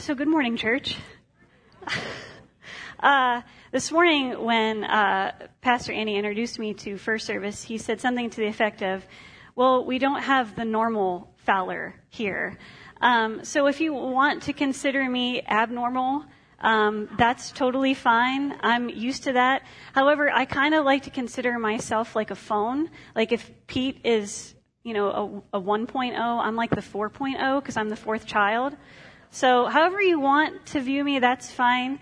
So good morning, church. This morning when Pastor Andy introduced me to first service, he said something to the effect of, well, we don't have the normal Fowler here. So if you want to consider me abnormal, that's totally fine. I'm used to that. However, I kind of like to consider myself like a phone. Like if Pete is, a 1.0, I'm like the 4.0 because I'm the fourth child. So however you want to view me, that's fine.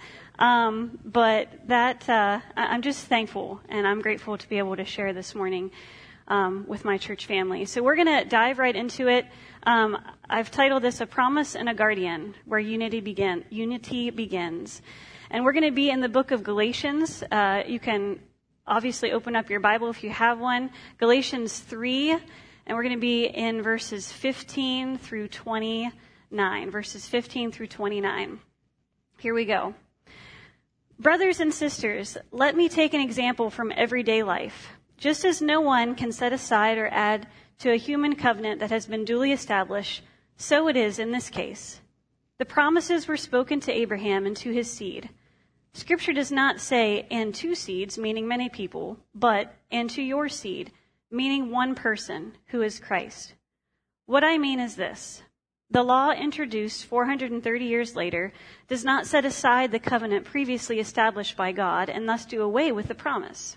But I'm just thankful and I'm grateful to be able to share this morning with my church family. So we're going to dive right into it. I've titled this A Promise and a Guardian, where unity begins. And we're going to be in the book of Galatians. You can obviously open up your Bible if you have one. Galatians 3, and we're going to be in verses 15 through 29. Verses 15 through 29. Here we go. Brothers and sisters, let me take an example from everyday life. Just as no one can set aside or add to a human covenant that has been duly established, so it is in this case. The promises were spoken to Abraham and to his seed. Scripture does not say, and to seeds, meaning many people, but, and to your seed, meaning one person, who is Christ. What I mean is this. The law introduced 430 years later does not set aside the covenant previously established by God and thus do away with the promise.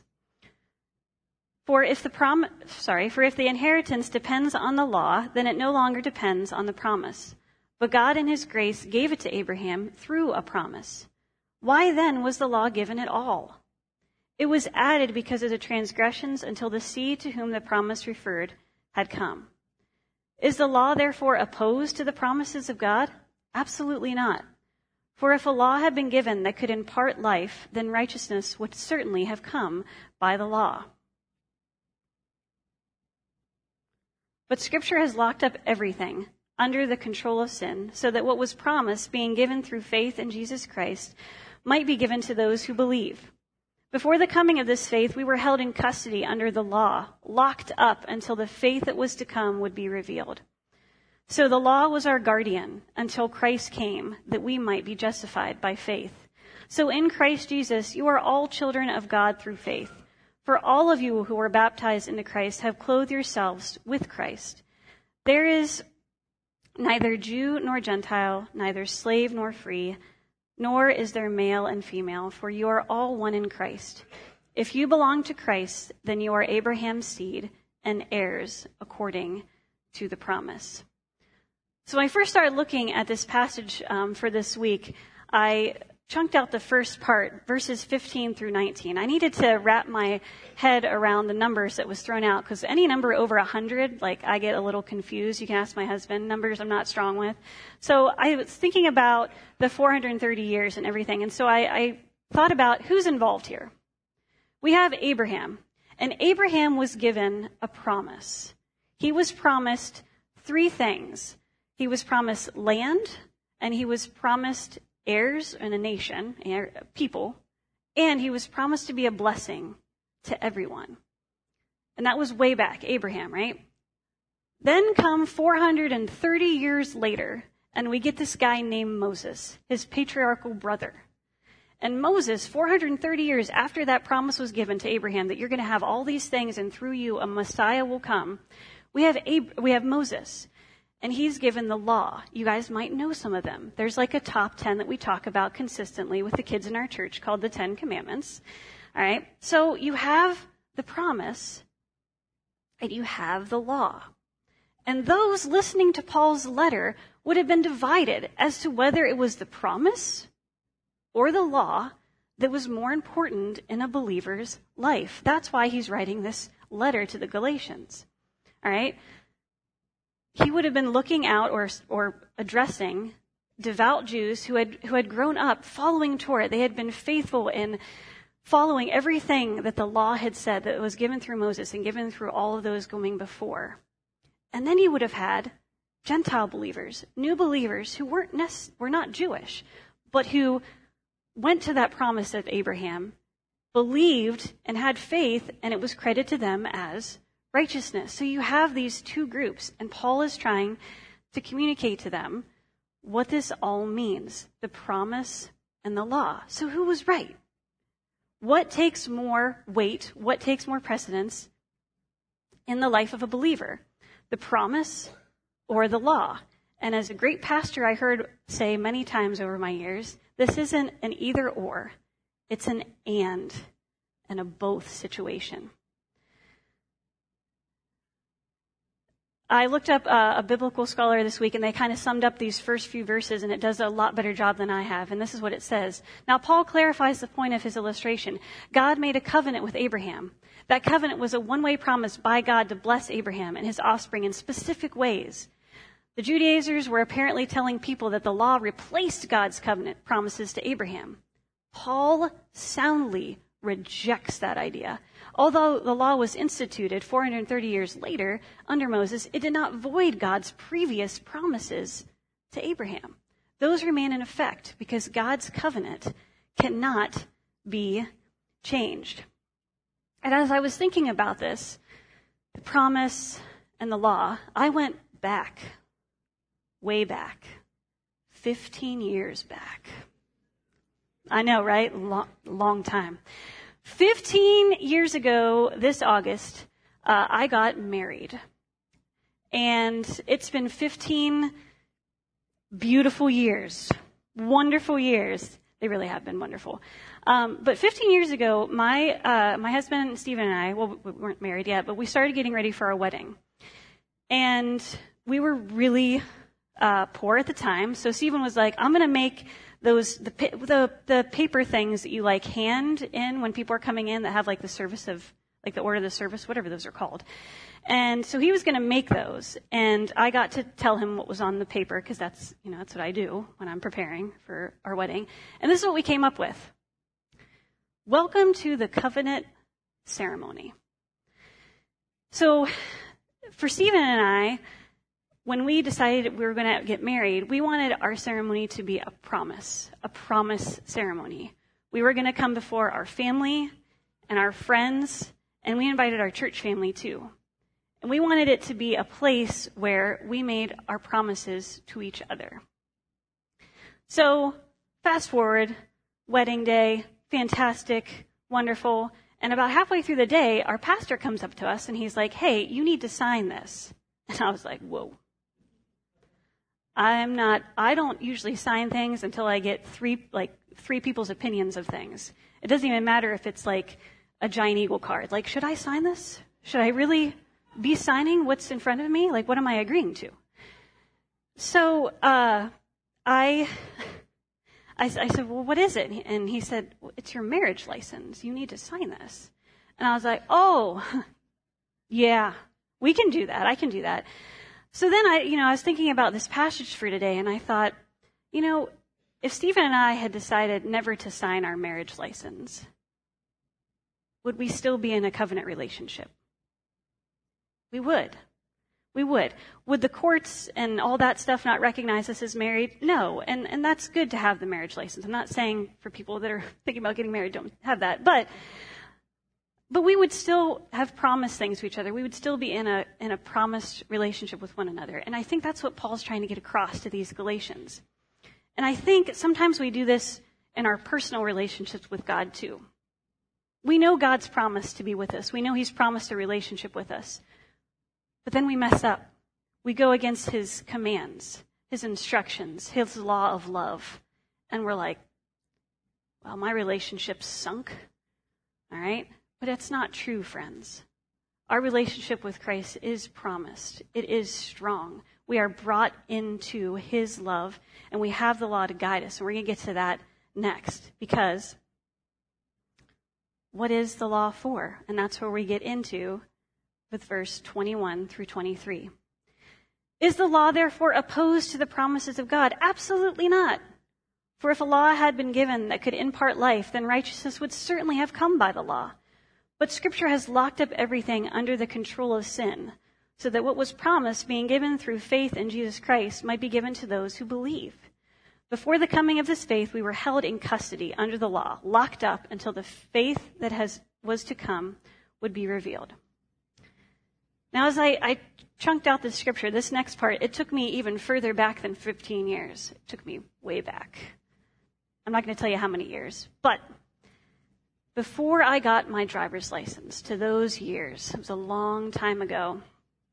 For if the inheritance depends on the law, then it no longer depends on the promise. But God in his grace gave it to Abraham through a promise. Why then was the law given at all? It was added because of the transgressions until the seed to whom the promise referred had come. Is the law therefore opposed to the promises of God? Absolutely not. For if a law had been given that could impart life, then righteousness would certainly have come by the law. But Scripture has locked up everything under the control of sin, so that what was promised, being given through faith in Jesus Christ, might be given to those who believe. Before the coming of this faith, we were held in custody under the law, locked up until the faith that was to come would be revealed. So the law was our guardian until Christ came, that we might be justified by faith. So in Christ Jesus, you are all children of God through faith. For all of you who were baptized into Christ have clothed yourselves with Christ. There is neither Jew nor Gentile, neither slave nor free, nor is there male and female, for you are all one in Christ. If you belong to Christ, then you are Abraham's seed and heirs according to the promise. So when I first started looking at this passage for this week, I chunked out the first part, verses 15 through 19. I needed to wrap my head around the numbers that was thrown out, because any number over 100, I get a little confused. You can ask my husband. Numbers I'm not strong with. So I was thinking about the 430 years and everything, and so I thought about who's involved here. We have Abraham, and Abraham was given a promise. He was promised three things. He was promised land, and he was promised heirs and a nation, people, and he was promised to be a blessing to everyone. And that was way back, Abraham, right? Then come 430 years later, and we get this guy named Moses, his patriarchal brother. And Moses, 430 years after that promise was given to Abraham, that you're going to have all these things and through you a Messiah will come, we have Moses. And he's given the law. You guys might know some of them. There's like a top 10 that we talk about consistently with the kids in our church called the 10 Commandments. All right. So you have the promise and you have the law. And those listening to Paul's letter would have been divided as to whether it was the promise or the law that was more important in a believer's life. That's why he's writing this letter to the Galatians. All right. He would have been looking out or addressing devout Jews who had grown up following Torah. They had been faithful in following everything that the law had said that was given through Moses and given through all of those going before. And then he would have had Gentile believers, new believers who were not Jewish, but who went to that promise of Abraham, believed and had faith, and it was credited to them as righteousness. So you have these two groups, and Paul is trying to communicate to them what this all means, the promise and the law. So who was right? What takes more weight? What takes more precedence in the life of a believer? The promise or the law? And as a great pastor I heard say many times over my years, this isn't an either or. It's an and a both situation. I looked up a biblical scholar this week, and they kind of summed up these first few verses, and it does a lot better job than I have. And this is what it says. Now, Paul clarifies the point of his illustration. God made a covenant with Abraham. That covenant was a one-way promise by God to bless Abraham and his offspring in specific ways. The Judaizers were apparently telling people that the law replaced God's covenant promises to Abraham. Paul soundly rejects that idea. Although the law was instituted 430 years later under Moses, it did not void God's previous promises to Abraham. Those remain in effect because God's covenant cannot be changed. And as I was thinking about this, the promise and the law, I went back, way back, 15 years back. I know, right? Long time. 15 years ago, this August, I got married. And it's been 15 beautiful years, wonderful years. They really have been wonderful. But 15 years ago, my husband, Stephen, and I, well, we weren't married yet, but we started getting ready for our wedding. And we were really poor at the time. So Stephen was like, I'm going to make the paper things that you like hand in when people are coming in that have like the service of, like the order of the service, whatever those are called. And so he was going to make those. And I got to tell him what was on the paper because that's what I do when I'm preparing for our wedding. And this is what we came up with. Welcome to the covenant ceremony. So for Stephen and I, when we decided we were going to get married, we wanted our ceremony to be a promise ceremony. We were going to come before our family and our friends, and we invited our church family too. And we wanted it to be a place where we made our promises to each other. So, fast forward, wedding day, fantastic, wonderful. And about halfway through the day, our pastor comes up to us and he's like, hey, you need to sign this. And I was like, whoa. I don't usually sign things until I get three people's opinions of things. It doesn't even matter if it's like a giant eagle card. Like, should I sign this? Should I really be signing what's in front of me? Like, what am I agreeing to? So, I said, well, what is it? And he said, well, it's your marriage license. You need to sign this. And I was like, oh, yeah, we can do that. I can do that. So then I was thinking about this passage for today, and I thought, if Stephen and I had decided never to sign our marriage license, would we still be in a covenant relationship? We would. We would. Would the courts and all that stuff not recognize us as married? No. And that's good to have the marriage license. I'm not saying for people that are thinking about getting married don't have that. But we would still have promised things to each other. We would still be in a promised relationship with one another. And I think that's what Paul's trying to get across to these Galatians. And I think sometimes we do this in our personal relationships with God too. We know God's promised to be with us. We know he's promised a relationship with us. But then we mess up. We go against his commands, his instructions, his law of love. And we're like, well, my relationship's sunk. All right? But it's not true, friends. Our relationship with Christ is promised. It is strong. We are brought into his love, and we have the law to guide us. And we're going to get to that next. Because what is the law for? And that's where we get into with verse 21 through 23. Is the law therefore opposed to the promises of God? Absolutely not. For if a law had been given that could impart life, then righteousness would certainly have come by the law. But Scripture has locked up everything under the control of sin, so that what was promised, being given through faith in Jesus Christ, might be given to those who believe. Before the coming of this faith, we were held in custody under the law, locked up until the faith that was to come would be revealed. Now, as I chunked out the scripture, this next part, it took me even further back than 15 years. It took me way back. I'm not going to tell you how many years, but before I got my driver's license, to those years, it was a long time ago.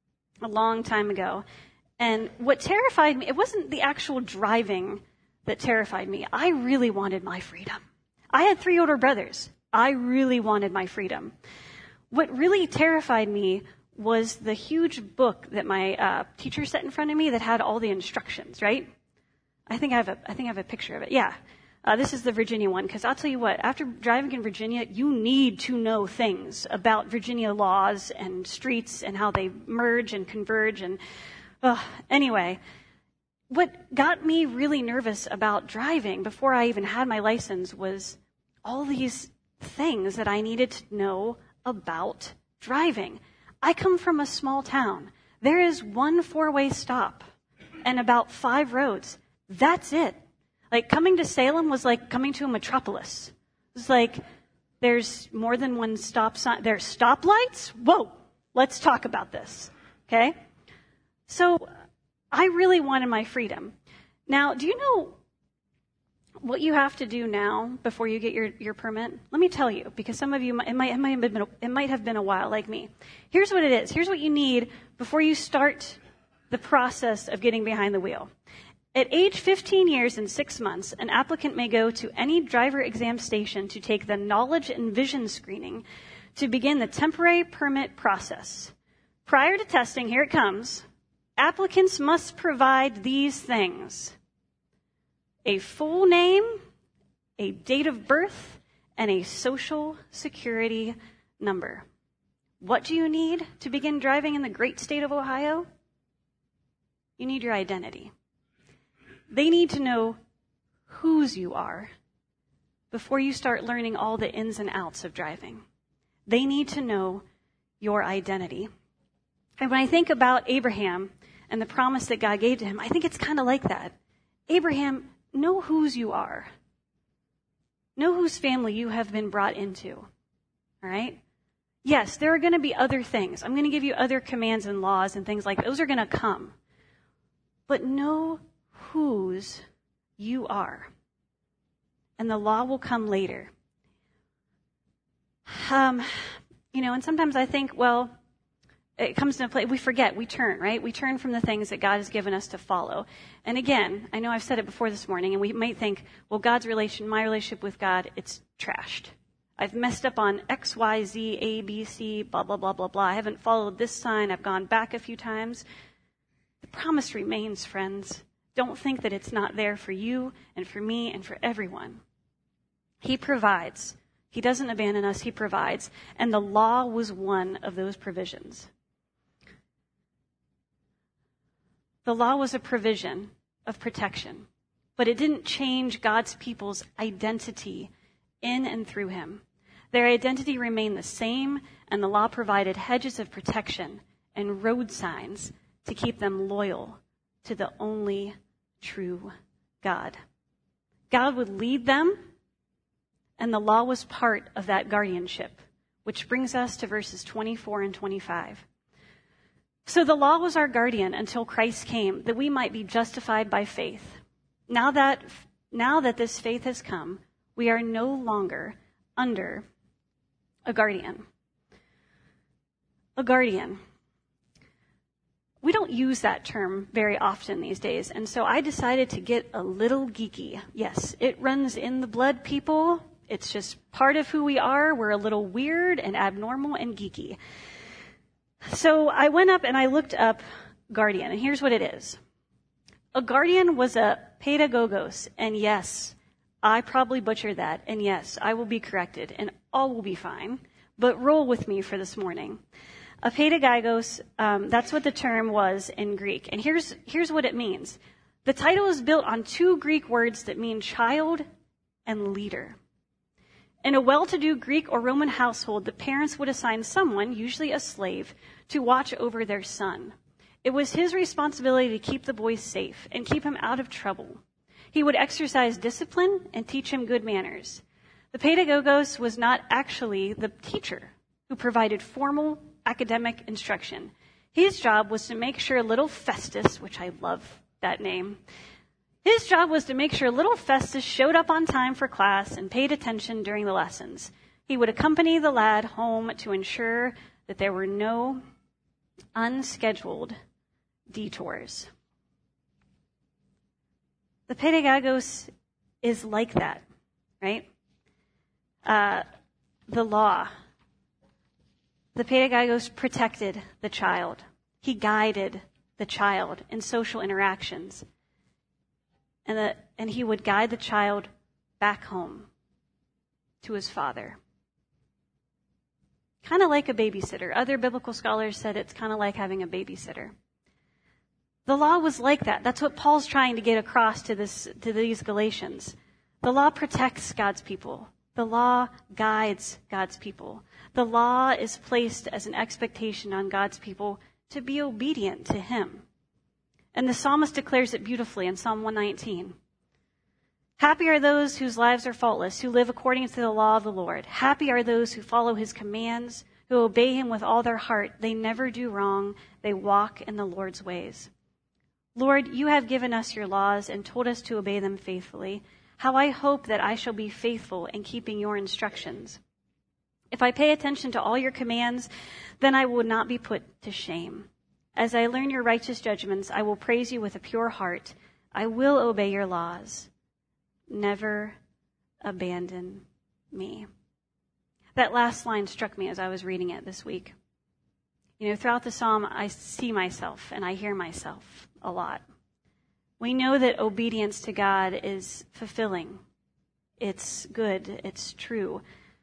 And what terrified me, it wasn't the actual driving that terrified me. I really wanted my freedom. I had 3 older brothers. I really wanted my freedom. What really terrified me was the huge book that my teacher set in front of me that had all the instructions, right? I think I have a picture of it. Yeah. This is the Virginia one, because I'll tell you what, after driving in Virginia, you need to know things about Virginia laws and streets and how they merge and converge. And anyway, what got me really nervous about driving before I even had my license was all these things that I needed to know about driving. I come from a small town. There is 1 4-way stop and about 5 roads. That's it. Like, coming to Salem was like coming to a metropolis. It's like, there's more than one stop sign. There's stoplights? Whoa, let's talk about this. Okay? So, I really wanted my freedom. Now, do you know what you have to do now before you get your permit? Let me tell you, because some of you, it might have been a while like me. Here's what it is. Here's what you need before you start the process of getting behind the wheel. At age 15 years and 6 months, an applicant may go to any driver exam station to take the knowledge and vision screening to begin the temporary permit process. Prior to testing, here it comes, applicants must provide these things: a full name, a date of birth, and a social security number. What do you need to begin driving in the great state of Ohio? You need your identity. They need to know whose you are before you start learning all the ins and outs of driving. They need to know your identity. And when I think about Abraham and the promise that God gave to him, I think it's kind of like that. Abraham, know whose you are. Know whose family you have been brought into. All right? Yes, there are going to be other things. I'm going to give you other commands and laws and things like that. Those are going to come. But know whose you are. And the law will come later. And sometimes I think, well, it comes to a place, we forget, we turn, right? We turn from the things that God has given us to follow. And again, I know I've said it before this morning, and we might think, well, my relationship with God, it's trashed. I've messed up on X, Y, Z, A, B, C, blah, blah, blah, blah, blah. I haven't followed this sign. I've gone back a few times. The promise remains, friends. Don't think that it's not there for you and for me and for everyone. He provides. He doesn't abandon us. He provides. And the law was one of those provisions. The law was a provision of protection, but it didn't change God's people's identity in and through him. Their identity remained the same, and the law provided hedges of protection and road signs to keep them loyal to the only true God. God would lead them, and the law was part of that guardianship, which brings us to verses 24 and 25. So the law was our guardian until Christ came, that we might be justified by faith. Now that this faith has come, we are no longer under a guardian. A guardian. We don't use that term very often these days, and so I decided to get a little geeky. Yes, it runs in the blood, people. It's just part of who we are. We're a little weird and abnormal and geeky. So I went up and I looked up guardian, and here's what it is. A guardian was a pedagogos, and yes, I probably butchered that, and yes, I will be corrected, and all will be fine, but roll with me for this morning. A pedagogos, that's what the term was in Greek. And here's what it means. The title is built on 2 Greek words that mean child and leader. In a well-to-do Greek or Roman household, the parents would assign someone, usually a slave, to watch over their son. It was his responsibility to keep the boy safe and keep him out of trouble. He would exercise discipline and teach him good manners. The pedagogos was not actually the teacher who provided formal academic instruction. His job was to make sure little Festus, which I love that name, his job was to make sure little Festus showed up on time for class and paid attention during the lessons. He would accompany the lad home to ensure that there were no unscheduled detours. The pedagogos is like that, right? The law. The pedagogos protected the child. He guided the child in social interactions. And he would guide the child back home to his father. Kind of like a babysitter. Other biblical scholars said it's kind of like having a babysitter. The law was like that. That's what Paul's trying to get across to these Galatians. The law protects God's people. The law guides God's people. The law is placed as an expectation on God's people to be obedient to him. And the psalmist declares it beautifully in Psalm 119. Happy are those whose lives are faultless, who live according to the law of the Lord. Happy are those who follow his commands, who obey him with all their heart. They never do wrong. They walk in the Lord's ways. Lord, you have given us your laws and told us to obey them faithfully. How I hope that I shall be faithful in keeping your instructions. If I pay attention to all your commands, then I will not be put to shame. As I learn your righteous judgments, I will praise you with a pure heart. I will obey your laws. Never abandon me. That last line struck me as I was reading it this week. Throughout the psalm, I see myself and I hear myself a lot. We know that obedience to God is fulfilling. It's good. It's true.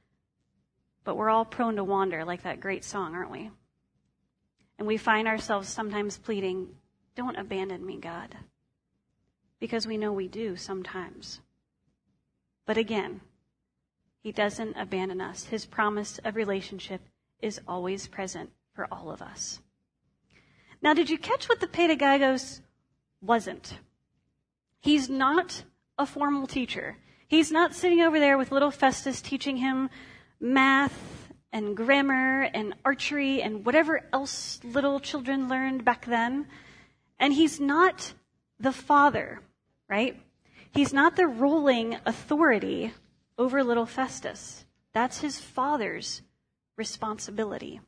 But we're all prone to wander like that great song, aren't we? And we find ourselves sometimes pleading, don't abandon me, God. Because we know we do sometimes. But again, he doesn't abandon us. His promise of relationship is always present for all of us. Now, did you catch what the pedagogos wasn't? He's not a formal teacher. He's not sitting over there with little Festus teaching him math and grammar and archery and whatever else little children learned back then. And he's not the father, right? He's not the ruling authority over little Festus. That's his father's responsibility.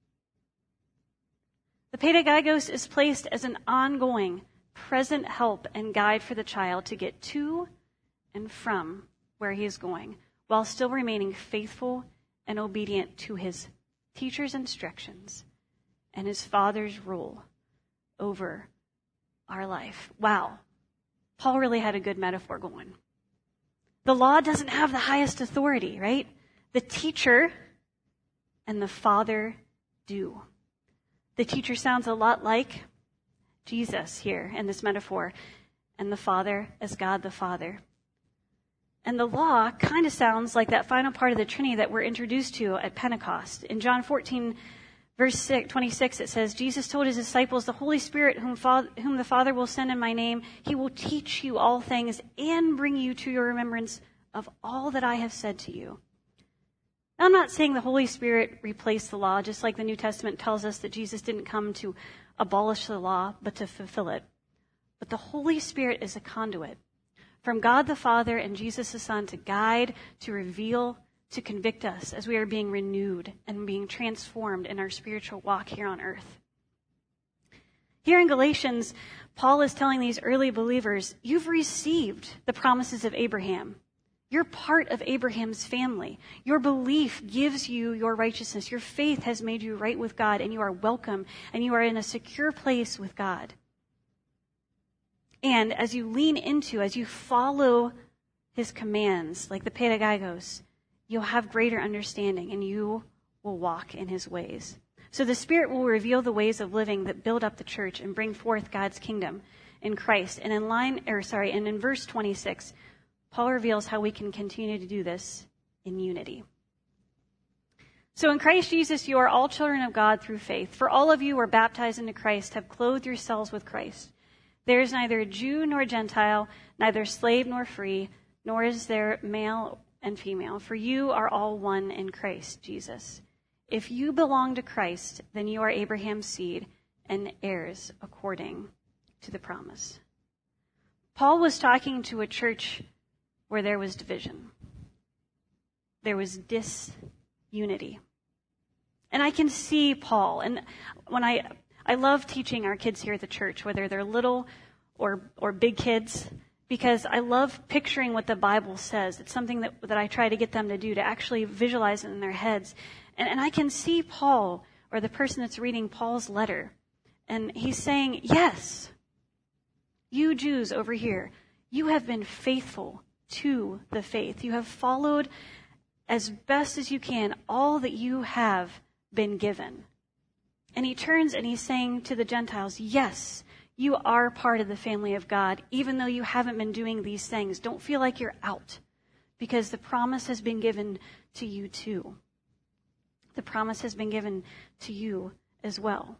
The pedagogos is placed as an ongoing, present help and guide for the child to get to and from where he is going, while still remaining faithful and obedient to his teacher's instructions and his father's rule over our life. Wow. Paul really had a good metaphor going. The law doesn't have the highest authority, right? The teacher and the father do. The teacher sounds a lot like Jesus here in this metaphor, and the Father as God the Father. And the law kind of sounds like that final part of the Trinity that we're introduced to at Pentecost. In John 14, verse 26, it says, Jesus told his disciples, the Holy Spirit whom the Father will send in my name, he will teach you all things and bring you to your remembrance of all that I have said to you. Now, I'm not saying the Holy Spirit replaced the law, just like the New Testament tells us that Jesus didn't come to abolish the law, but to fulfill it. But the Holy Spirit is a conduit from God the Father and Jesus the Son to guide, to reveal, to convict us as we are being renewed and being transformed in our spiritual walk here on earth. Here in Galatians, Paul is telling these early believers, you've received the promises of Abraham. You're part of Abraham's family. Your belief gives you your righteousness. Your faith has made you right with God, and you are welcome, and you are in a secure place with God. And as you lean into, as you follow his commands, like the pedagogos, you'll have greater understanding, and you will walk in his ways. So the Spirit will reveal the ways of living that build up the church and bring forth God's kingdom in Christ. And in verse 26, Paul reveals how we can continue to do this in unity. So in Christ Jesus, you are all children of God through faith. For all of you who are baptized into Christ have clothed yourselves with Christ. There is neither Jew nor Gentile, neither slave nor free, nor is there male and female. For you are all one in Christ Jesus. If you belong to Christ, then you are Abraham's seed and heirs according to the promise. Paul was talking to a church where there was division. There was disunity. And I can see Paul. And when I love teaching our kids here at the church, whether they're little or big kids, because I love picturing what the Bible says. It's something that I try to get them to do, to actually visualize it in their heads. And I can see Paul, or the person that's reading Paul's letter, and he's saying, yes, you Jews over here, you have been faithful to the faith. You have followed as best as you can all that you have been given. And he turns and he's saying to the Gentiles, yes, you are part of the family of God, even though you haven't been doing these things. Don't feel like you're out, because the promise has been given to you too. The promise has been given to you as well.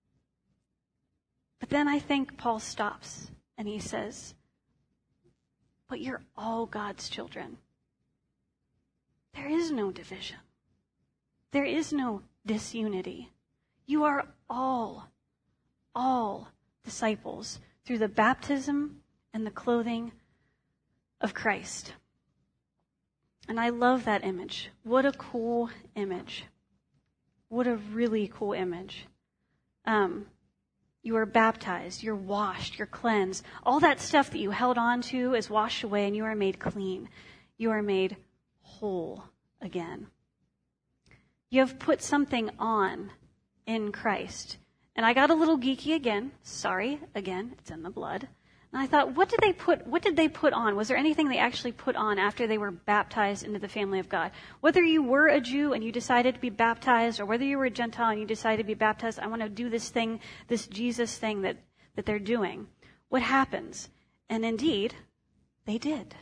But then I think Paul stops and he says, but you're all God's children. There is no division. There is no disunity. You are all disciples through the baptism and the clothing of Christ. And I love that image. What a cool image. What a really cool image. You are baptized, you're washed, you're cleansed. All that stuff that you held on to is washed away and you are made clean. You are made whole again. You have put something on in Christ. And I got a little geeky again. Sorry, again, it's in the blood. And I thought, what did they put on? Was there anything they actually put on after they were baptized into the family of God? Whether you were a Jew and you decided to be baptized, or whether you were a Gentile and you decided to be baptized, I want to do this thing, this Jesus thing that they're doing. What happens? And indeed, they did.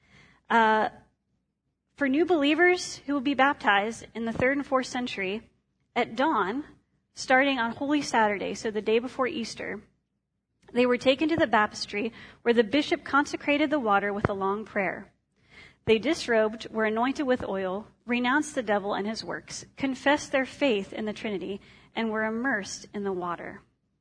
For new believers who will be baptized in the 3rd and 4th century, at dawn, starting on Holy Saturday, so the day before Easter, they were taken to the baptistry, where the bishop consecrated the water with a long prayer. They disrobed, were anointed with oil, renounced the devil and his works, confessed their faith in the Trinity, and were immersed in the water.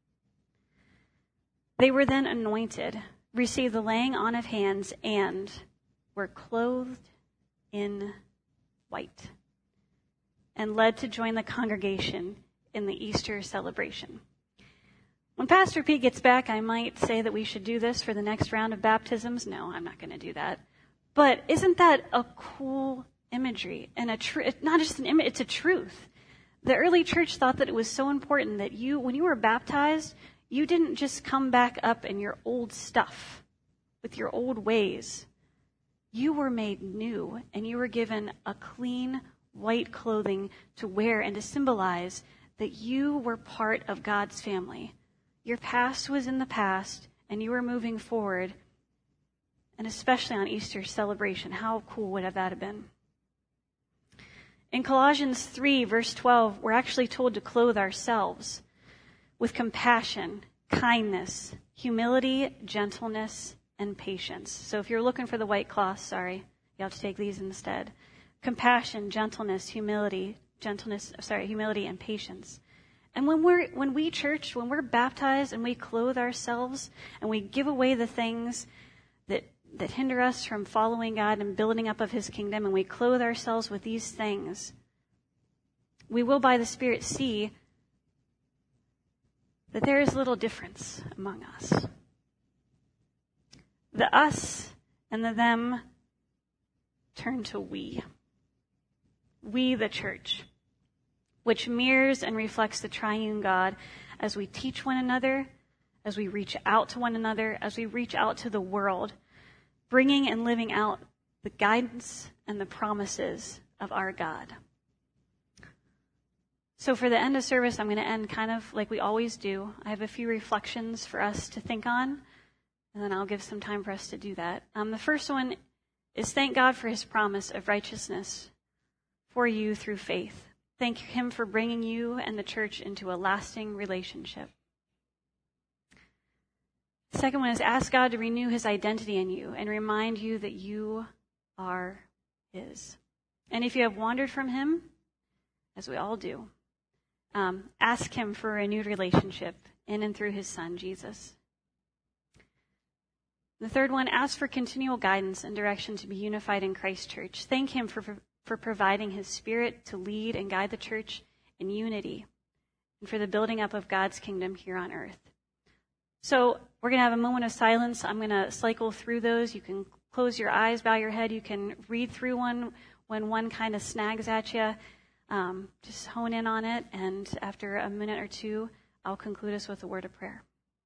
They were then anointed, received the laying on of hands, and were clothed in white, and led to join the congregation in the Easter celebration. When Pastor Pete gets back, I might say that we should do this for the next round of baptisms. No, I'm not going to do that. But isn't that a cool imagery? And not just an image, it's a truth. The early church thought that it was so important that when you were baptized, you didn't just come back up in your old stuff with your old ways. You were made new, and you were given a clean white clothing to wear and to symbolize that you were part of God's family. Your past was in the past, and you were moving forward, and especially on Easter celebration. How cool would that have been? In Colossians 3, verse 12, we're actually told to clothe ourselves with compassion, kindness, humility, gentleness, and patience. So if you're looking for the white cloth, sorry, you have to take these instead. Compassion, gentleness, humility, and patience. And when we're baptized and we clothe ourselves and we give away the things that hinder us from following God and building up of his kingdom, and we clothe ourselves with these things, we will by the Spirit see that there is little difference among us. The us and the them turn to we. We, the church, which mirrors and reflects the triune God as we teach one another, as we reach out to one another, as we reach out to the world, bringing and living out the guidance and the promises of our God. So for the end of service, I'm going to end kind of like we always do. I have a few reflections for us to think on, and then I'll give some time for us to do that. The first one is thank God for his promise of righteousness for you through faith. Thank him for bringing you and the church into a lasting relationship. The second one is ask God to renew his identity in you and remind you that you are his. And if you have wandered from him, as we all do, ask him for a renewed relationship in and through his Son, Jesus. The third one, ask for continual guidance and direction to be unified in Christ Church. Thank him for providing his Spirit to lead and guide the church in unity and for the building up of God's kingdom here on earth. So we're going to have a moment of silence. I'm going to cycle through those. You can close your eyes, bow your head. You can read through one when one kind of snags at you. Just hone in on it, and after a minute or two, I'll conclude us with a word of prayer.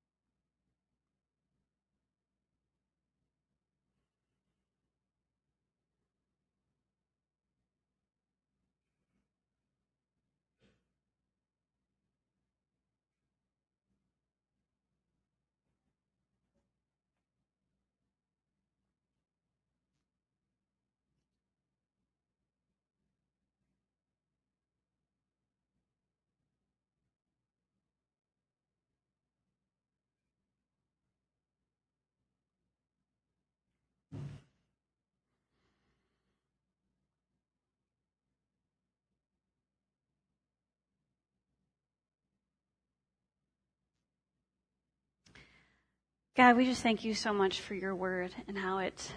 God, we just thank you so much for your word and how it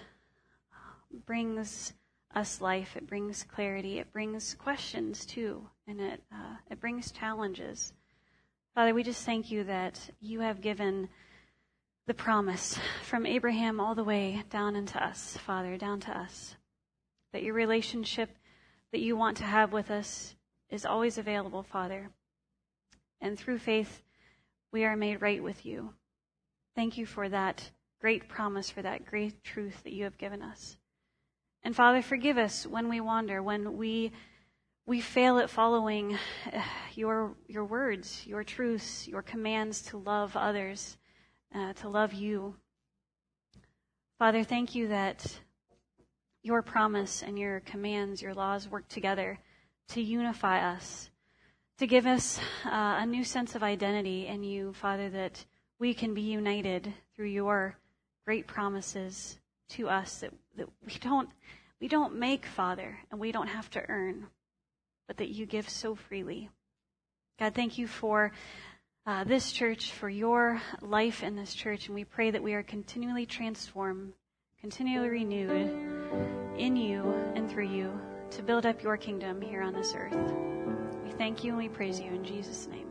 brings us life. It brings clarity. It brings questions too, and it brings challenges. Father, we just thank you that you have given the promise from Abraham all the way down into us, Father, down to us, that your relationship that you want to have with us is always available, Father. And through faith, we are made right with you. Thank you for that great promise, for that great truth that you have given us. And Father, forgive us when we wander, when we fail at following your words, your truths, your commands to love others, to love you. Father, thank you that your promise and your commands, your laws work together to unify us, to give us a new sense of identity in you, Father, that we can be united through your great promises to us that we don't make, Father, and we don't have to earn, but that you give so freely. God, thank you for this church, for your life in this church, and we pray that we are continually transformed, continually renewed in you and through you to build up your kingdom here on this earth. We thank you and we praise you in Jesus' name.